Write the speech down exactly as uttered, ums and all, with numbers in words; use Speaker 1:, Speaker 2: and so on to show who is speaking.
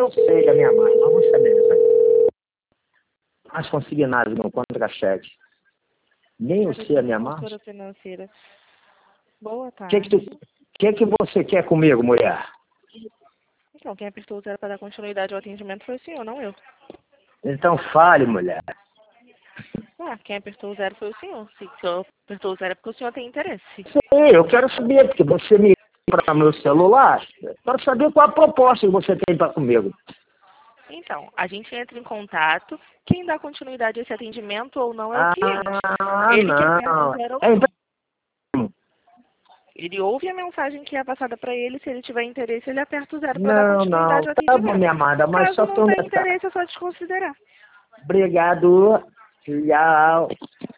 Speaker 1: eu sei da minha mãe, mas você mesmo. As consignadas no contra-cheque. Nem eu sei a minha mãe.
Speaker 2: Consultora financeira. Boa
Speaker 1: O
Speaker 2: tarde.
Speaker 1: que, que, tu, que, que você quer comigo, mulher?
Speaker 2: Então, quem apertou o zero para dar continuidade ao atendimento foi o senhor, não eu.
Speaker 1: Então fale, mulher.
Speaker 2: Ah, quem apertou o zero foi o senhor. Se o senhor apertou o zero é porque o senhor tem interesse.
Speaker 1: Sim, eu quero saber, porque você me para meu celular. Eu quero saber qual a proposta que você tem para comigo.
Speaker 2: Então, a gente entra em contato. Quem dá continuidade a esse atendimento ou não é o
Speaker 1: Ah,
Speaker 2: cliente. Ele que aperta o
Speaker 1: não.
Speaker 2: zero ou
Speaker 1: É
Speaker 2: não. Ele ouve a mensagem que é passada para ele. Se ele tiver interesse, ele aperta o zero para dar
Speaker 1: Não, não.
Speaker 2: continuidade ao
Speaker 1: Tá bom,
Speaker 2: atendimento.
Speaker 1: minha amada, mas
Speaker 2: Caso
Speaker 1: só
Speaker 2: não
Speaker 1: tem um
Speaker 2: tenha
Speaker 1: detalhe.
Speaker 2: interesse, é só desconsiderar.
Speaker 1: Obrigado. Tchau.